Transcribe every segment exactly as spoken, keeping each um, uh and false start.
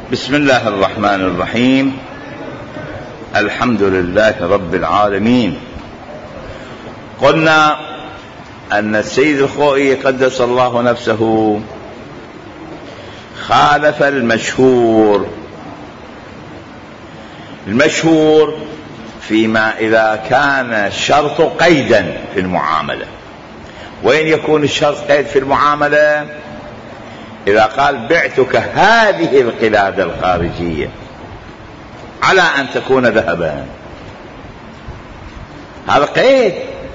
بسم الله الرحمن الرحيم. الحمد لله رب العالمين. قلنا أن السيد الخوئي قدس الله نفسه خالف المشهور. المشهور فيما إذا كان الشرط قيدا في المعاملة. وين يكون الشرط قيد في المعاملة؟ إذا قال بعتك هذه القلادة الخارجية على أن تكون ذهبا، هذا قيد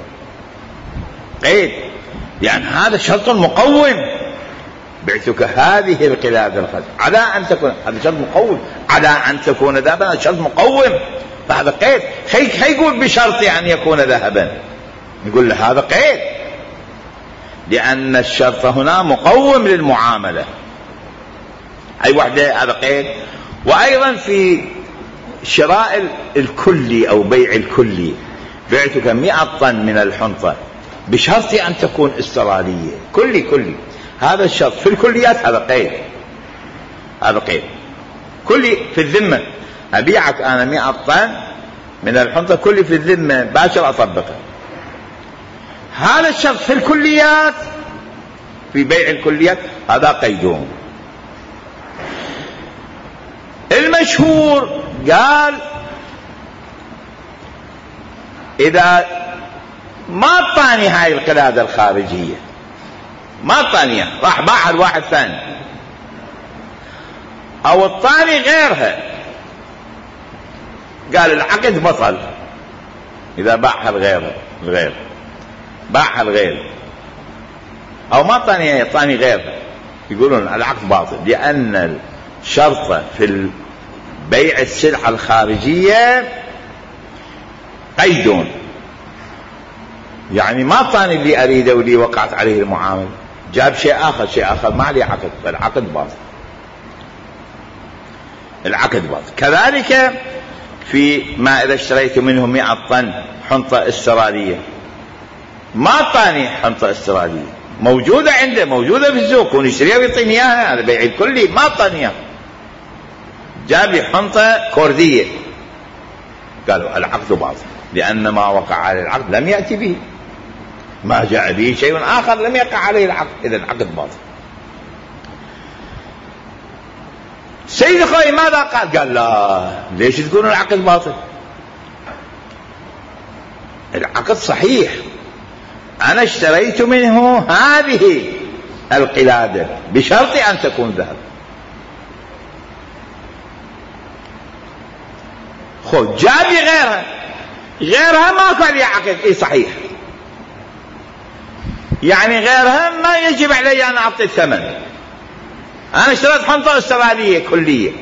قيد يعني هذا شرط مقوم. بعتك هذه القلادة الخارجية على أن تكون، هذا شرط مقوم على أن تكون ذهبا، شرط مقوم، فهذا قيد. خي يقول بشرط أن يكون ذهبا، يقول له هذا قيد، لأن الشرط هنا مقوم للمعاملة. أي وحدة هذا قيد. وأيضا في شراء الكلي أو بيع الكلي، بعتك مئة طن من الحنطة بشرط أن تكون استرالية، كلي كلي، هذا الشرط في الكليات، هذا قيد، هذا قيد كلي في الذمة. أبيعك أنا مئة طن من الحنطة كلي في الذمة، باشر أطبقه. هذا الشرط في الكليات، في بيع الكليات، هذا قيدون. المشهور قال إذا ما اعطاني هاي القلادة الخارجية، ما اعطانيها، راح باعها الواحد ثاني، أو اعطاني غيرها، قال العقد بطل. إذا باعها الغير الغير باعها الغير، أو ما اعطاني اعطاني غيرها، يقولون العقد باطل، لأن الشرط في بيع السلعة الخارجية قيدون. يعني ما اعطاني اللي أريده واللي وقعت عليه المعاملة، جاب شيء آخر، شيء آخر ما عليه عقد، فالعقد باطل، العقد باطل. كذلك في ما إذا اشتريت منه مئة طن حنطة استرالية، ما اعطاني حنطة استرالية، موجودة عنده، موجودة في السوق، ونشتريها ويعطيني اياها، هذا بيع الكلي، ما اعطاني اياها، جاب لي حنطة كردية، قالوا العقد باطل، لأن ما وقع عليه العقد لم يأتي به، ما جاء به شيء آخر لم يقع عليه العقد، إذا العقد باطل. سيد الخوئي ماذا قال؟ قال لا، ليش تقولون العقد باطل؟ العقد صحيح، أنا اشتريت منه هذه القلادة بشرط أن تكون ذهب. خذ، جاب لي غيرها، غيرها ما كان لي عقد، إيه صحيح، يعني غيرها ما يجب علي أن أعطي الثمن. أنا اشتريت حنطة استرالية كلية،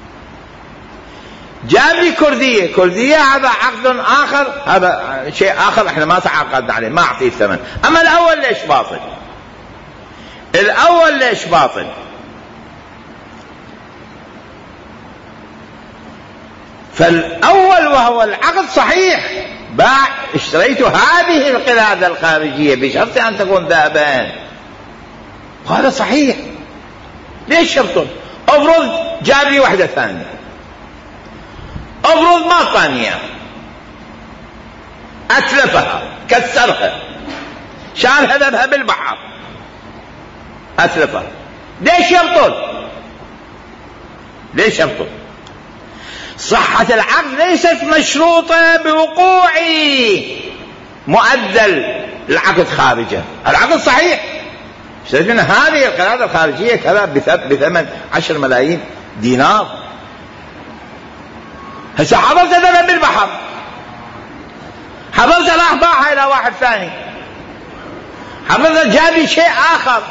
جاب لي كردية، كردية هذا عقد آخر، هذا شيء آخر احنا ما تعاقدنا عليه، ما أعطيه الثمن. أما الأول ليش باطل؟ الأول ليش باطل؟ فالأول وهو العقد صحيح، باع، اشتريت هذه القلادة الخارجية بشرط أن تكون ذهبا، هذا صحيح. ليش شرط؟ افرض جاب لي واحدة ثانية، افرض ما اعطانيها، اتلفها، كسرها، شالها ذبها بالبحر، اتلفها، ليش يبطل؟ ليش يبطل؟ صحة العقد ليست مشروطة بوقوع مؤجل العقد خارجه، العقد صحيح، اشتريت منها هذه القلادة الخارجية كذا بثمن عشر ملايين دينار، هسه حضرت ذهب بالبحر، حضرت راح باعها إلى واحد ثاني، حضرت جاب شيء آخر،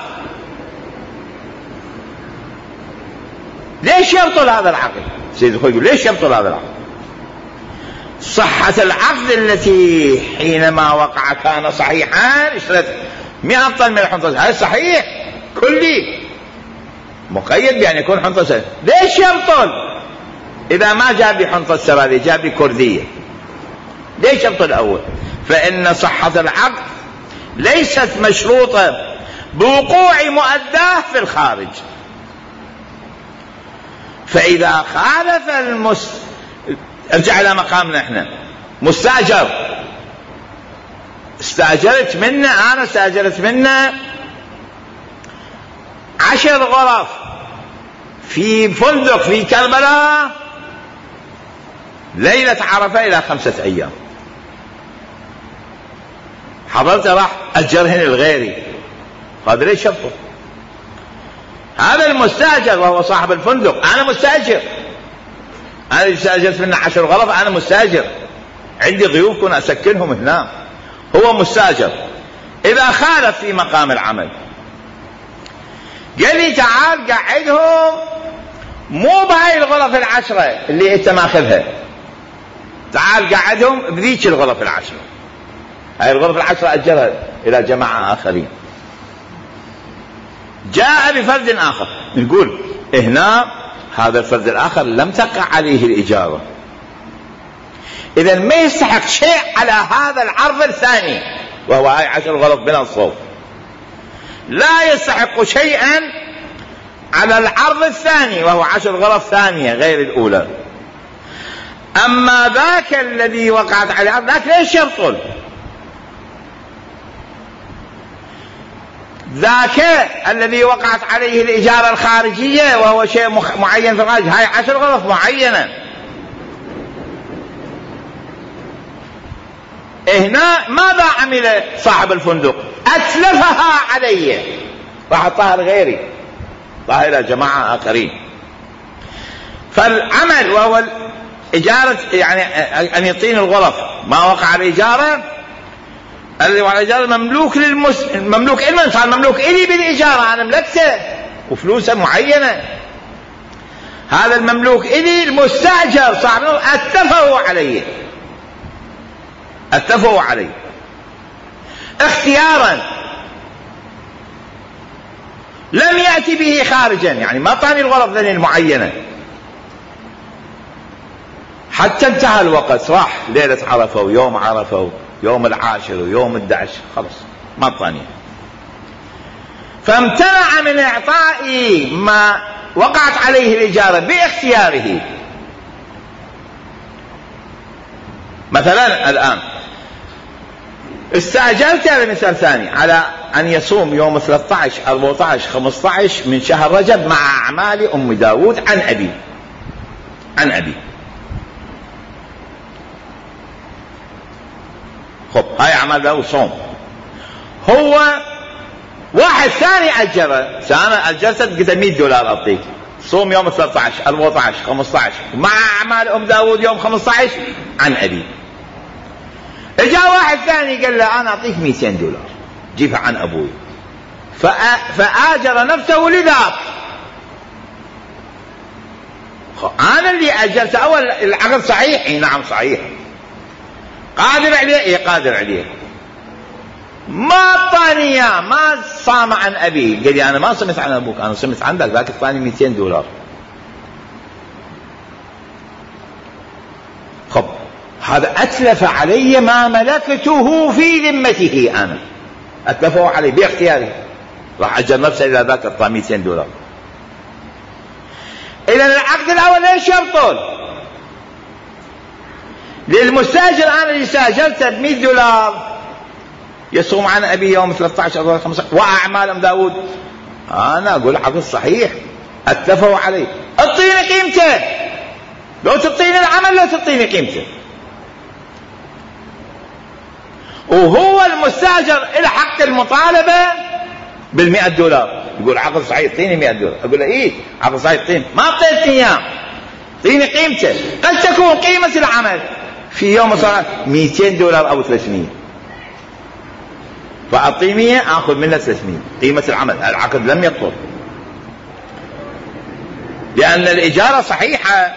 ليش يبطل هذا العقد؟ سيد الخوئي يقول ليش يبطل هذا العقد؟ صحة العقد التي حينما وقع كان صحيحا، اشتريت مئة طن من الحنطة، هذا صحيح كلي، مقيد بأن يكون حنطة سرية، ليش يبطل؟ إذا ما جاب لي حنطة سرية، جاب لي كردية، ليش يبطل الأول؟ فإن صحة العقد ليست مشروطة بوقوع مؤداه في الخارج، فإذا خالف المس ارجع إلى مقامنا احنا، مستأجر، استأجرت منه أنا استأجرت منه عشر غرف في فندق في كربلاء ليلة عرفة إلى خمسة أيام، حضرت راح أجرهن لغيري، قادر ليش شرطه؟ هذا المستأجر وهو صاحب الفندق، أنا مستأجر، أنا استأجرت منه عشر غرف، أنا مستأجر، عندي ضيوف كنا أسكنهم هنا، هو مستأجر. إذا خالف في مقام العمل قال لي تعال قعدهم مو بهاي الغرف العشرة اللي أنت ماخذها، تعال قعدهم بذيك الغرف العشرة، هاي الغرف العشرة أجرها إلى جماعة آخرين. جاء بفرد آخر، نقول هنا هذا الفرد الآخر لم تقع عليه الإجارة، إذا ما يستحق شيء على هذا العرض الثاني وهو هاي عشر غرف بلا صوت، لا يستحق شيئا على العرض الثاني وهو عشر غرف ثانية غير الأولى. أما ذاك الذي وقعت عليه ذاك ليش يبطل؟ ذاك الذي وقعت عليه الإجارة الخارجية وهو شيء معين في الخارج، هاي عشر غرف معينة، هنا ماذا عمل صاحب الفندق؟ أتلفها علي، راح أعطاها لغيري، أعطاها إلى جماعة آخرين. فالعمل وهو إجارة يعني أن يعطيني الغرف ما وقع الإجارة، الذي وقع الإجارة مملوك للمس مملوك إلمن صار مملوك إلي بالإجارة، أنا ملكته وفلوسه معينة، هذا المملوك إلي المستأجر صاحب أتلفه عليه، أتلفه عليه اختيارا، لم يأتي به خارجا، يعني ما طاني الغرف ذني المعينة حتى انتهى الوقت، راح ليلة عرفة ويوم عرفة ويوم العاشر ويوم الدعش، خلص ما طاني، فامتنع من إعطاء ما وقعت عليه الإجارة باختياره. مثلا الآن استأجرت على مثال ثاني على أن يصوم يوم ثلاثة عشر أربعة عشر خمسة عشر من شهر رجب مع أعمال أم داود عن أبي عن أبي خب هاي أعمال داود صوم، هو واحد ثاني أجره، سأنا أجرت قلت مئة دولار أعطيك، صوم يوم ثلاثة عشر أربعة عشر خمسة عشر مع أعمال أم داود يوم خمسة عشر عن أبي. جاء واحد ثاني قال له أنا أعطيك مئتين دولار جيبها عن أبوي، فآجر نفسه لذاك، أنا اللي أجرت أول العقد صحيح؟ إيه نعم صحيح، قادر عليه؟ إيه قادر عليه، ما طانية ما صام عن أبي، قال لي أنا ما صمت عن أبوك، أنا صمت عندك، ذاك الثاني مئتين دولار. خب هذا أتلف علي ما ملكته في ذمته، أنا أتلفه علي باختياري، راح أجر نفسه إلى ذاك الطا مئتين دولار. إذا العقد الأول ليش يبطل؟ للمستاجر أنا اللي استاجرته بمئة دولار يصوم عن أبي يوم ثلاثة عشر خمسة عشر وأعمال أم داود، أنا أقول عقد صحيح أتلفه علي، أعطيني قيمته، لو تعطيني العمل لو تعطيني قيمته. وهو المستاجر إلى حق المطالبة بالمئة دولار، يقول عقد صحيح اعطيني مئة دولار، أقول له إيه عقد صحيح اعطيني، ما أعطيتني إياه، اعطيني قيمته، قد تكون قيمة العمل في يوم صار مئتين دولار أو ثلاثمئة، فأعطي مئة أخذ منها ثلاثمئة، قيمة العمل العقد لم يبطل لأن الإجارة صحيحة.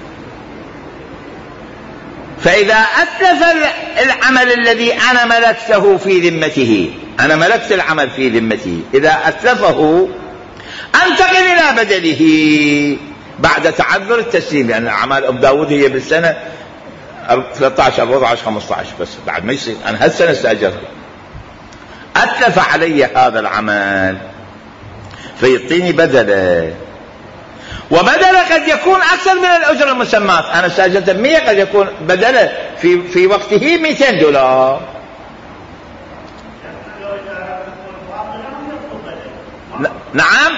فإذا أتلف العمل الذي أنا ملكته في ذمته، أنا ملكت العمل في ذمته، إذا أتلفه أنتقل إلى بدله بعد تعذر التسليم، لأن أعمال أم داود هي بالسنة ثلاثة عشر أربعة عشر خمسة عشر بس، بعد ما يصير أنا هالسنة استأجرها، أتلف علي هذا العمل فيعطيني بدله، وبدله قد يكون أكثر من الأجرة المسماة. أنا استأجرت بمية، قد يكون بدله في في وقته مئتين دولار. نعم.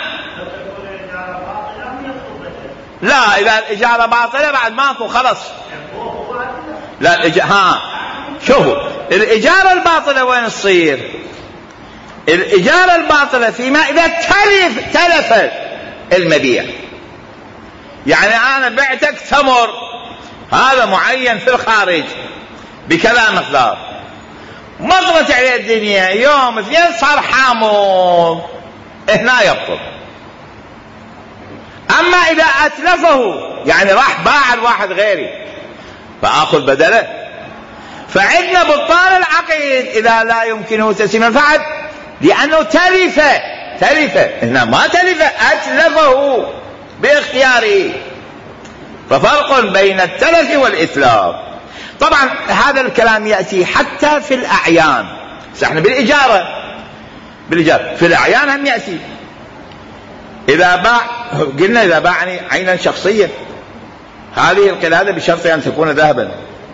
لا، إذا الإجارة باطلة بعد ماكو خلص. لا الإج... ها شوفوا الإجارة الباطلة وين تصير؟ الإجارة الباطلة فيما إذا تلف تلف المبيع. يعني أنا بعتك تمر هذا معين في الخارج بكذا مقدار، مضت عليه الدنيا يوم اثنين صار حامض، هنا يبطل. أما إذا أتلفه يعني راح باع الواحد غيري فآخذ بدله، فعندنا بطال العقد إذا لا يمكنه تسليم الفعل لأنه تلف تلف هنا ما تلف، أتلفه باختياره. ففرق بين التلف والإتلاف. طبعا هذا الكلام يأتي حتى في الأعيان. احنا بالإجارة بالإجارة في الأعيان هم يأتي. إذا باع قلنا إذا باعني عينا شخصية، هذه القلادة بشرط أن تكون ذهبا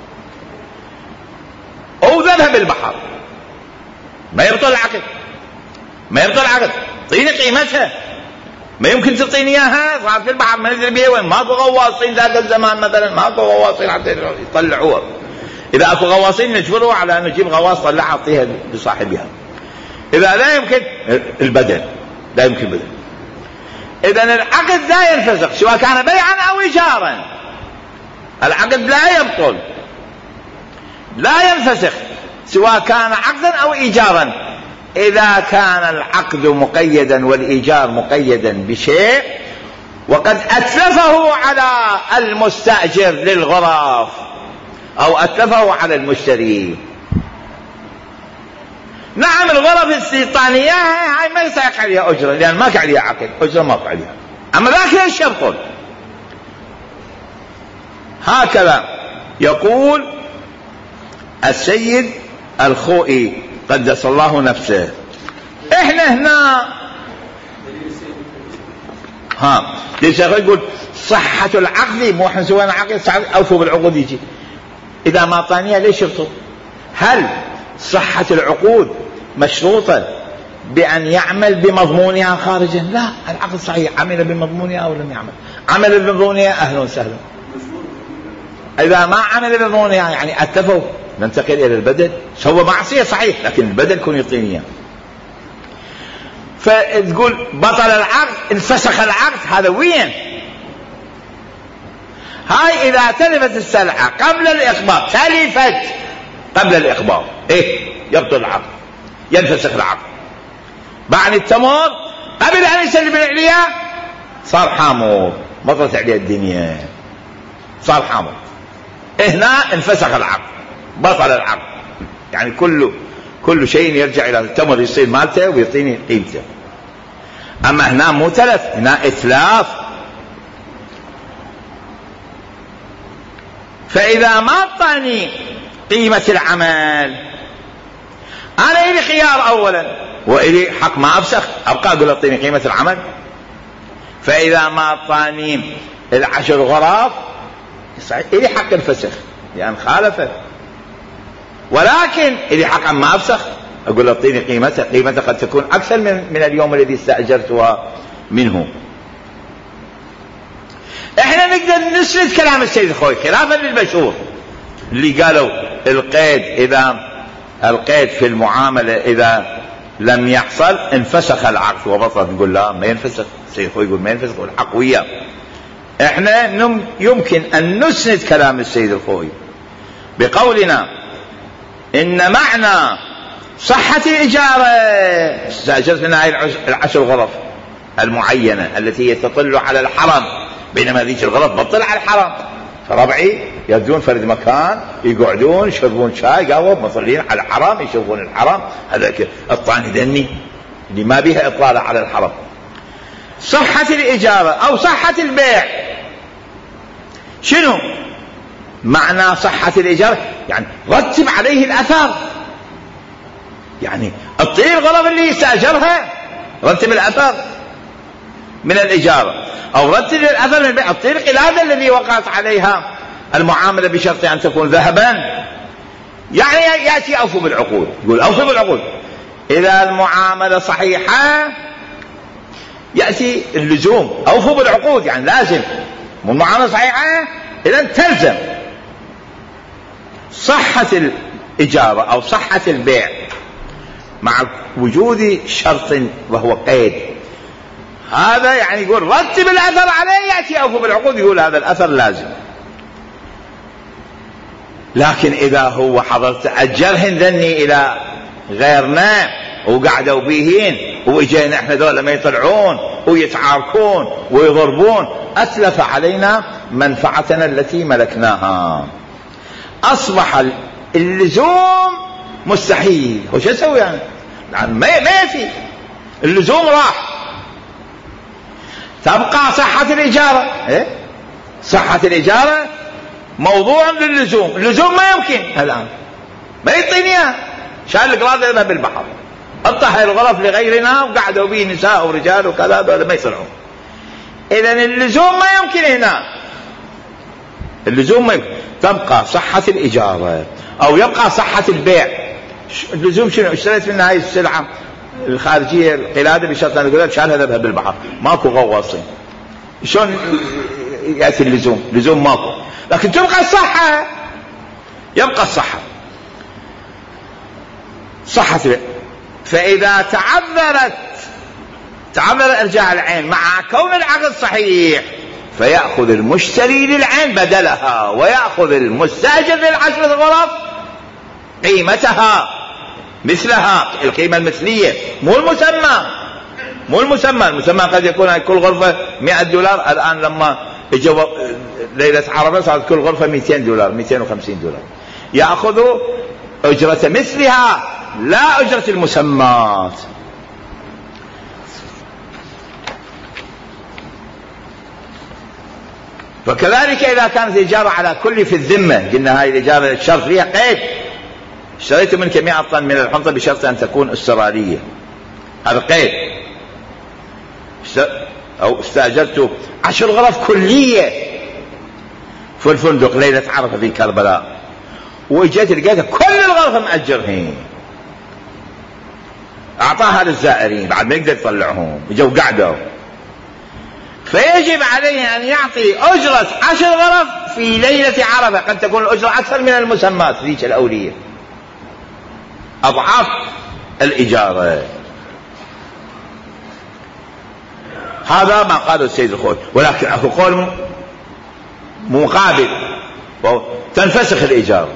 أو ذهب البحر، ما يبطل العقد ما يبطل العقد طيني قيمتها، ما يمكن تعطيني اياها صار في البحر ما ندري بيه وين. ماكو غواصين ذاك الزمان مثلا، ماكو غواصين حتى يطلعوها. اذا اكو غواصين نجبروا على ان نجيب غواص طلعها اعطيها لصاحبها. اذا لا يمكن البدل، لا يمكن بدل. اذا العقد لا ينفسخ سواء كان بيعا او ايجارا. العقد لا يبطل لا ينفسخ سواء كان عقدا او ايجارا إذا كان العقد مقيدا والإيجار مقيدا بشيء وقد أتلفه على المستأجر للغرف أو أتلفه على المشتري. نعم الغرف الاستيطانية هاي ما يساق عليها أجرة لأن ما عليها عقد، أجرة ما عليها. أما ذاك ليش يبطل؟ هكذا يقول السيد الخوئي قدس الله نفسه. احنا هنا ها ليش يقول صحة العقد؟ مو احنا سوينا عقد اوفوا بالعقود يجي. اذا ما طانية ليش يبطل؟ هل صحة العقود مشروطة بأن يعمل بمضمونها خارجا؟ لا، العقد صحيح، عمل بمضمونها أو لم يعمل. عمل بمضمونها أهلا وسهلا. إذا ما عمل بمضمونها يعني أتلفوا، ننتقل إلى البدل. سوى معصية صحيح لكن البدل كون يعطيني. فتقول بطل العقد انفسخ العقد، هذا وين؟ هاي إذا تلفت السلعة قبل الإقباض، تلفت قبل الإقباض إيه يبطل العقد، ينفسخ العقد. بعد التمر قبل أن يسلم العليا صار حامض، بطلت عليه الدنيا صار حامض، هنا انفسخ العقد بطل العقد. يعني كل كل شيء يرجع إلى التمر يصير مالته ويعطيني قيمته. أما هنا مو تلف، هنا إتلاف. فإذا ما أعطاني قيمة العمل أنا إلي خيار أولا وإلي حق ما أفسخ، أبقى أقول أعطيني قيمة العمل. فإذا ما أعطاني العشر غراف إلي حق الفسخ لأن خالفه، ولكن إلي حق ما أفسخ أقول أعطيني قيمتها. قيمتها قد تكون أكثر من, من اليوم الذي استأجرتها منه. احنا نقدر نسرد كلام السيد الخوئي خلافا للمشهور اللي قالوا القيد إذا القيد في المعاملة إذا لم يحصل انفسخ العقد وبطل. نقول لا ما ينفسخ، السيد الخوئي يقول ما ينفسخ والحق وياه. احنا يمكن أن نسند كلام السيد الخوئي بقولنا إن معنى صحة الإجارة استأجرت من هذه العشر غرف المعينة التي تطل على الحرم، بينما هذه الغرف بطل على الحرم. فربعي يبدون فرد مكان يقعدون يشربون شاي قهوة مطلين على الحرم، يشوفون الحرم. هذا الطاني دني اللي ما بيها إطلالة على الحرم. صحة الإجارة أو صحة البيع شنو معنى صحة الإجارة؟ يعني رتب عليه الأثر، يعني الطير الغرف اللي يستأجرها رتب الأثر. من الإجارة أو رتب الأثر من البيع. الطريق إلى هذا الذي وقعت عليها المعاملة بشرط أن تكون ذهبا، يعني يأتي أوفوا بالعقود، يقول أوفوا بالعقود. إذا المعاملة صحيحة يأتي اللزوم أوفوا بالعقود، يعني لازم المعاملة صحيحة إذا تلزم. صحة الإجارة أو صحة البيع مع وجود شرط وهو قيد، هذا يعني يقول رتب الأثر عليه يأتي أوفوا بالعقود، يقول هذا الأثر لازم. لكن إذا هو حضرت أجرهن ذني إلى غيرنا وقعدوا بيهين وإجينا إحنا دولة ما يطلعون ويتعاركون ويضربون، أتلف علينا منفعتنا التي ملكناها، أصبح اللزوم مستحيل. هو شو يسوي يعني؟ يعني ما يفي اللزوم راح، تبقى صحة الإجارة. إيه؟ صحة الإجارة موضوع للزوم، اللزوم ما يمكن الآن ما يعطينيها، شال القراض يذهب بالبحر، اطهر الغرف لغيرنا وقعدوا به نساء ورجال وكذا، هذول ما يصلحون. إذن اللزوم ما يمكن هنا، اللزوم ما يمكن. تبقى صحة الإجارة أو يبقى صحة البيع. اللزوم شنو؟ اشتريت منها هاي السلعة الخارجية القلادة بشرط أن يقول شال هذا بالبحر، ماكو غواصين، شلون يأتي اللزوم؟ لزوم ماكو، لكن تبقى الصحة، يبقى الصحة صحة البيع. فإذا تعذرت تعذر إرجاع العين مع كون العقد صحيح، فيأخذ المشتري للعين بدلها، ويأخذ المستأجر للعشرة غرف قيمتها مثلها، القيمة المثلية، مو المسمى، مو المسمى. المسمى قد يكون كل غرفة مئة دولار، الآن لما اجوا ليلة عرفة صارت كل غرفة مئتين دولار، مئتين وخمسين دولار. يأخذوا أجرة مثلها لا أجرة المسمات. فكذلك إذا كانت الإجارة على كل في الذمة، قلنا هاي الإجارة الشرط فيها قيد، اشتريت منك مئة طن من الحنطة بشرط أن تكون استرالية، هذا قيد. أو استأجرت عشر غرف كلية في الفندق ليلة عرفة في كربلاء، وجيت لقيتها كل الغرفة مأجرهين، أعطاها للزائرين بعد ما يقدر يطلعهم، جو قعدوا، فيجب عليه أن يعطي أجرة عشر غرف في ليلة عرفة، قد تكون الأجرة أكثر من المسمات ذيك الأولية، أضعاف الإجارة. هذا ما قاله السيد الخوي. ولكن أكو قول مقابل، تنفسخ الإجارة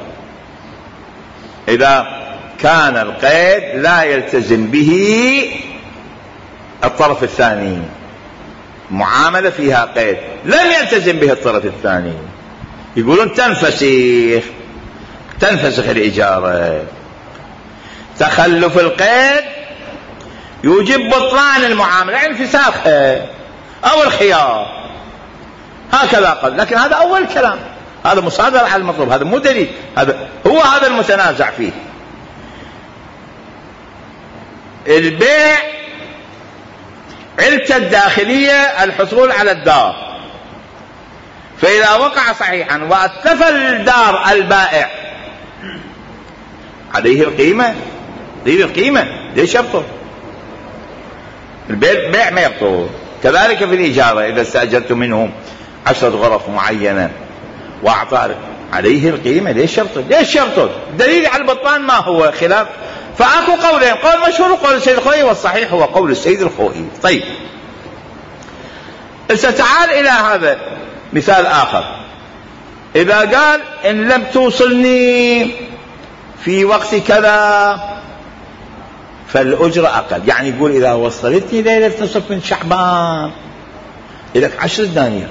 إذا كان القيد لا يلتزم به الطرف الثاني، معاملة فيها قيد لم يلتزم به الطرف الثاني، يقولون تنفسخ تنفسخ الإجارة. تخلف القيد يوجب بطلان المعاملة، يعني انفساخها أو الخيار، هكذا قال. لكن هذا أول كلام، هذا مصادر على المطلوب، هذا مو دليل، هذا هو هذا المتنازع فيه. البيع علته الداخلية الحصول على الدار، فإذا وقع صحيحا واتلف الدار البائع عليه القيمة، عليه القيمة، ليش يبطل؟ البيع ما يبطل. كذلك في الإجارة إذا استأجرت منهم عشرة غرف معينة وأعطى عليه القيمة، ليش يبطل؟ ليش يبطل؟ دليل على البطلان ما هو؟ خلاف. فأكو قولين، قول مشهور قول السيد الخوئي، والصحيح هو قول السيد الخوئي. طيب تعال إلى هذا مثال آخر. إذا قال إن لم توصلني في وقت كذا فالأجرة أقل، يعني يقول إذا وصلتني ليلة نصف من شعبان إليك عشر دنانير،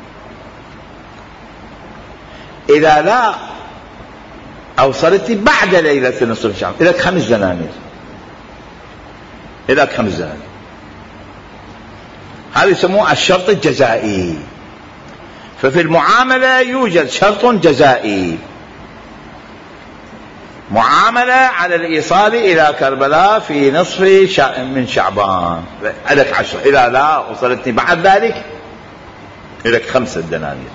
إذا لا أوصلتني بعد ليلة نصف من شعبان إليك خمس دنانير، إليك خمس دنانير. هذا يسموه الشرط الجزائي. ففي المعاملة يوجد شرط جزائي، معاملة على الإيصال إلى كربلاء في نصف شع... من شعبان، لك عشرة. إذا لا وصلتني بعد ذلك لك خمسة دنانير.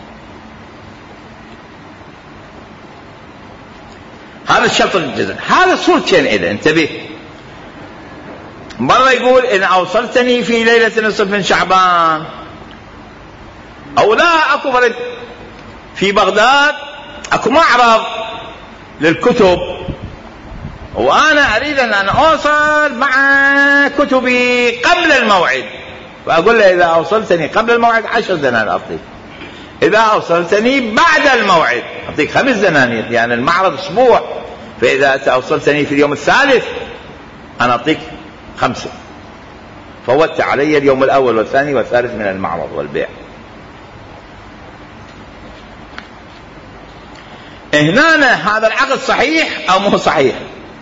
هذا الشرط الجزاء. هذا صورتين إذا انتبه. مرة يقول إن أوصلتني في ليلة نصف من شعبان، أو لا أكو برد في بغداد أكو معرض للكتب وأنا أريد أن أنا أوصل مع كتبي قبل الموعد، فأقول له إذا أوصلتني قبل الموعد عشر دنانير أعطيك، إذا أوصلتني بعد الموعد أعطيك خمس دنانير، يعني المعرض أسبوع، فإذا أوصلتني في اليوم الثالث أنا أعطيك خمسة، فوت علي اليوم الأول والثاني والثالث من المعرض والبيع. هنا هذا العقد صحيح أو مو صحيح؟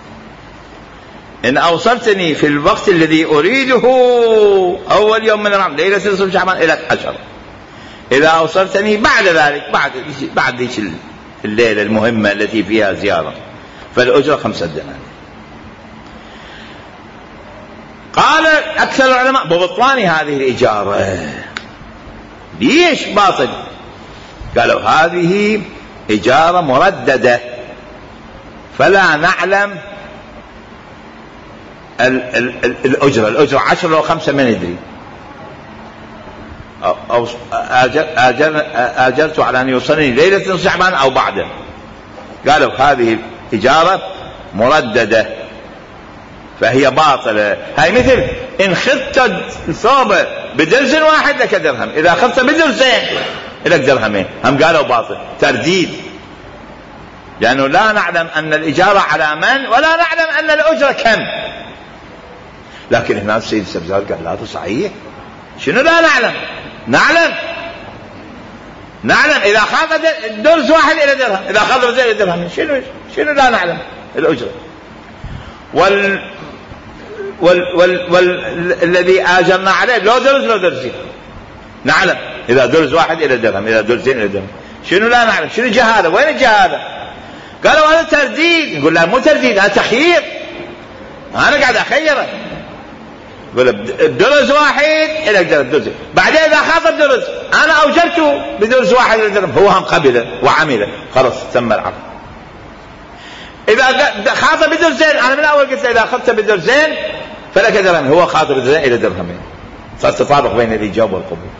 إن أوصلتني في الوقت الذي أريده أول يوم من رمضان ليلة نصف شعبان إلى عشرة، إذا أوصلتني بعد ذلك بعد بعد ذيك الليلة المهمة التي فيها زيارة فالأجرة خمسة دنانير. قال أكثر العلماء ببطلان هذه الإجارة. ليش باطل؟ قالوا هذه إجارة مرددة، فلا نعلم ال ال ال الأجرة الأجرة عشرة أو خمسة ما ندري. أو, أو آجر آجر آجرت على أن يوصلني ليلة نصف شعبان أو بعده. قالوا هذه إجارة مرددة فهي باطلة. هاي مثل إن خذت ثوبة بدرز واحد لك درهم، إذا أخذت بدرزين لك درهمين، هم قالوا باطل ترديد، لأنه يعني لا نعلم أن الإجارة على من ولا نعلم أن الأجرة كم. لكن هنا السيد السبزار قال لا هذا صحيح. شنو لا نعلم؟ نعلم نعلم إذا أخذ درز واحد إلى درهم، إذا أخذ درزين إلى درهم. شنو شنو لا نعلم الأجرة. وال وال وال والذي آجرنا عليه لو درز لو درزين نعلم، إذا درز واحد إلى درهم، إذا درزين إلى درهم. شنو لا نعلم؟ شنو جهالة؟ وين الجهالة؟ قالوا هذا ترديد. نقول لا مو ترديد، هذا تخيير، أنا قاعد أخيره. يقول بدرز واحد إلى درز، بعدين إذا خاطب درز أنا أوجرته بدرز واحد إلى درهم، هو هم قبله وعمله، خلاص تم العقد. إذا خاطب بدرزين أنا من أول قلت إذا أخذت بدرزين فلك درهم، هو خاطب بدرزين إلى درهمين، صار تطابق بين الإيجاب والقبول.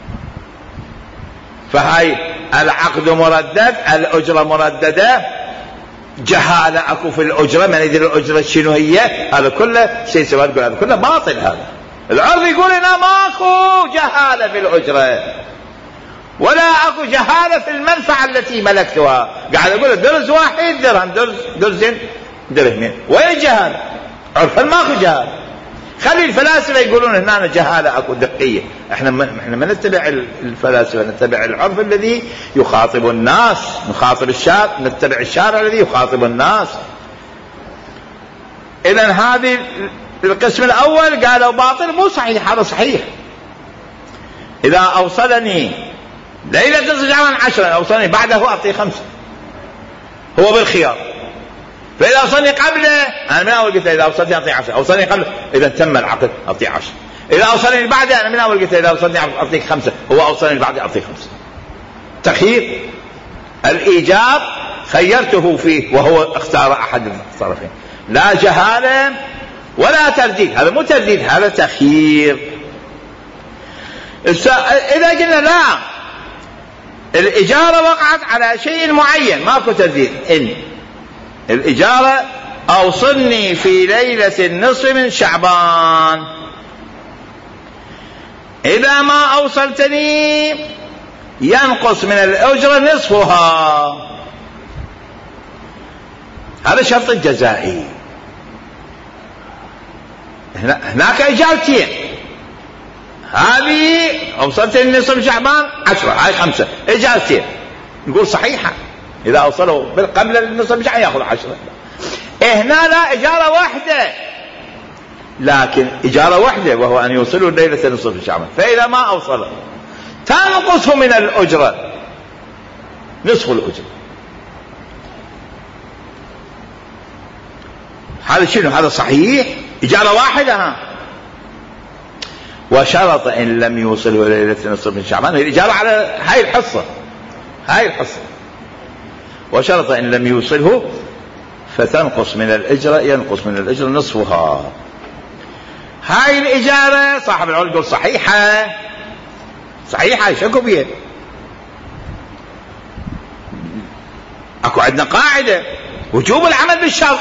فهاي العقد مردد، الأجرة مرددة، جهالة أكو في الأجرة، من يدري الأجرة شنو هي، هذا كله سيد سواد يقول هذا كله باطل. هذا العرض يقول هنا ماكو جهالة في الأجرة ولا أكو جهالة في المنفعة التي ملكتها. قاعد أقول درز واحد درهم، درز درزين درهمين، وين الجهالة؟ عرفا ماكو جهالة. خلي الفلاسفة يقولون هنا جهالة أكو دقية. احنا ما احنا ما نتبع الفلاسفة، نتبع العرف الذي يخاطب الناس، نخاطب الشارع، نتبع الشارع الذي يخاطب الناس. إذن هذه القسم الأول قالوا باطل مو صحيح، هذا صحيح. إذا أوصلني ليلة نصف شعبان عشرة، أوصلني بعده أعطيه خمسة، هو بالخيار. فإذا أوصلني قبله أنا من أول قلت إذا أوصلني أعطيه عشرة، أوصلني قبله إذا تم العقد أعطيه عشرة. إذا أوصلني بعده أنا من أول قلت إذا أوصلني أعطيك خمسة، هو أوصلني بعده أعطيه خمسة. تخيير. الإيجاب خيرته فيه وهو اختار أحد الطرفين، لا جهالة ولا ترديد. هذا مو ترديد، هذا تخيير. إذا قلنا لا الإجارة وقعت على شيء معين ماكو ترديد، إن الإجارة أوصلني في ليلة النصف من شعبان، إذا ما أوصلتني ينقص من الأجرة نصفها. هذا شرط الجزائي. هناك إجارتين، هذه أوصلتني نصف شعبان عشرة، هاي خمسة، إجارتين نقول صحيحة. إذا أوصلوا قبل النصف شعبان يأخذ عشرة. هنا لا، إجارة واحدة، لكن إجارة واحدة وهو أن يوصلوا ليلة نصف شعبان، فإذا ما أوصل تنقص من الأجرة نصف الأجرة. هذا شنو؟ هذا صحيح إجارة واحدة. ها وشرط إن لم يوصله ليلة نصف من شعبان، الإجارة على هاي الحصة هاي الحصة وشرط إن لم يوصله فتنقص من الإجرة، ينقص من الإجرة نصفها. هاي الإجارة صاحب العقد يقول صحيحة صحيحة شكو بيه. اكو عندنا قاعدة وجوب العمل بالشرط.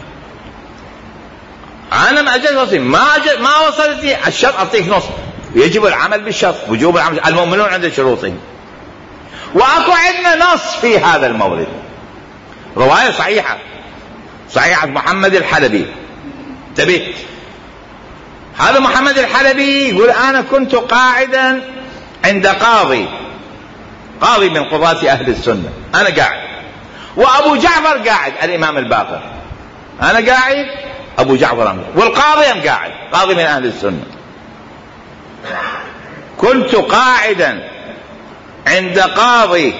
انا ما اجلس ما أجل ما وصلتني الشرط اعطيك نص، يجب العمل بالشرط، وجوب العمل، المؤمنون عند شروطهم. واكو عندنا نص في هذا المورد، رواية صحيحة صحيحة محمد الحلبي. انتبه، هذا محمد الحلبي يقول انا كنت قاعدا عند قاضي قاضي من قضاة اهل السنة، انا قاعد وابو جعفر قاعد الامام الباقر، انا قاعد ابو جعفر أمر. والقاضي ام قاعد قاضي من اهل السنة. كنت قاعدا عند قاضي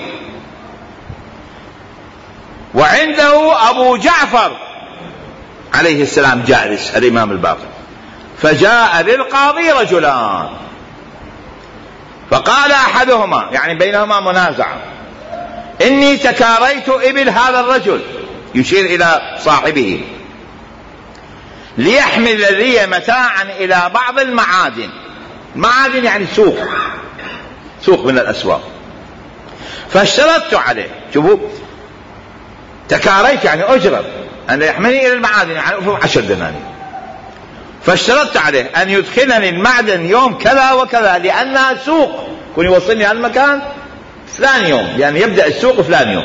وعنده ابو جعفر عليه السلام جالس الامام الباقر، فجاء للقاضي رجلان فقال احدهما، يعني بينهما منازعة، اني تكاريت ابل هذا الرجل، يشير الى صاحبه، ليحمل لي متاعا الى بعض المعادن. المعادن يعني سوق سوق من الاسواق، فاشترطت عليه. شوفوا، تكاريت يعني اجرب ان يحملني الى المعادن، يعني عشر دنانير. فاشترطت عليه ان يدخلني المعدن يوم كذا وكذا، لانها سوق، كون يوصلني هالمكان فلان يوم، يعني يبدأ السوق فلان يوم،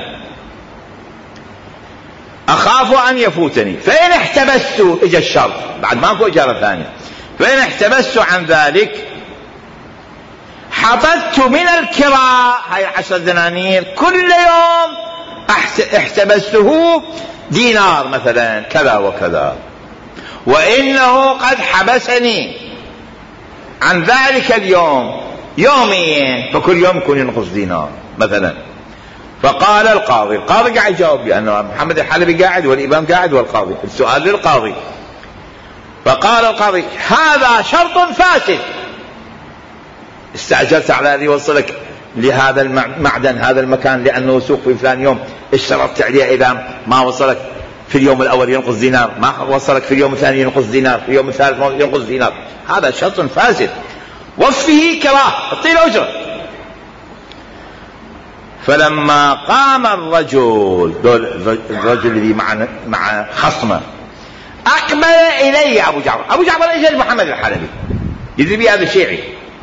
اخاف ان يفوتني. فان احتبست، اجى الشرط بعد ماكو اجارة ثانية، فان احتبست عن ذلك حطت من الكراء، هاي عشر دنانير، كل يوم احتبسته دينار مثلا كذا وكذا، وانه قد حبسني عن ذلك اليوم يوميا، فكل يوم يكون ينقص دينار مثلا. فقال القاضي، القاضي قاعد يجاوب لأنه محمد الحلبي قاعد والإمام قاعد والقاضي، السؤال للقاضي. فقال القاضي هذا شرط فاسد، استعجلت على أن يوصلك لهذا المعدن هذا المكان لأنه سوق في فلان يوم، اشترطت عليه إذا ما وصلك في اليوم الأول ينقص دينار، ما وصلك في اليوم الثاني ينقص دينار، في اليوم الثالث ينقص دينار، هذا شرط فاسد، وفيه كراه، اعطيه أجرة. فلما قام الرجل، الرجل الذي مع مع خصمه، أقبل إلي أبو جعفر، أبو جعفر إجل محمد الحلبي يدري بي هذا الشيعي،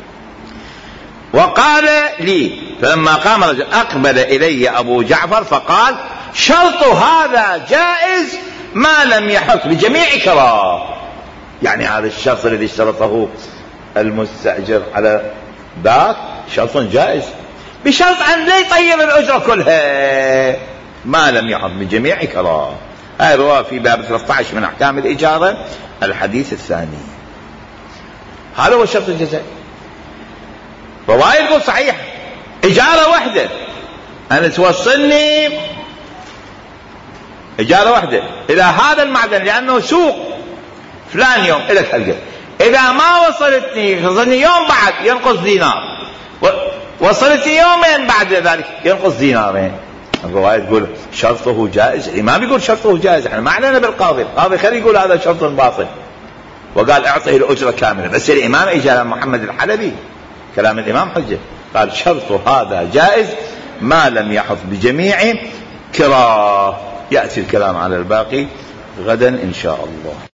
وقال لي، فلما قام الرجل أقبل إلي أبو جعفر فقال شرط هذا جائز ما لم يحط بجميع كراه. يعني هذا الشرط الذي اشترطه المستأجر على ذاك شرط جائز، بشرط أن لا يطير الأجرة كلها ما لم يحط بجميع كراه. هاي رواه في باب ثلاثة عشر من أحكام الإجارة الحديث الثاني. هذا هو الشرط الجزائي. رواية يقول صحيح، إجارة واحدة أن توصلني إجارة واحدة إلى هذا المعدن لأنه سوق فلان يوم إلى الحلقة، إذا ما وصلتني وصلني يوم بعد ينقص دينار، وصلتني يومين بعد ذلك ينقص دينارين. الرواية تقول شرطه جائز، الإمام يقول شرطه جائز، احنا ما علينا بالقاضي، القاضي خلي يقول هذا شرط باطل وقال اعطيه الأجرة كاملة، بس الإمام إجا محمد الحلبي كلام الإمام حجة، قال شرط هذا جائز ما لم يحط بجميع كراه. يأتي الكلام على الباقي غدا إن شاء الله.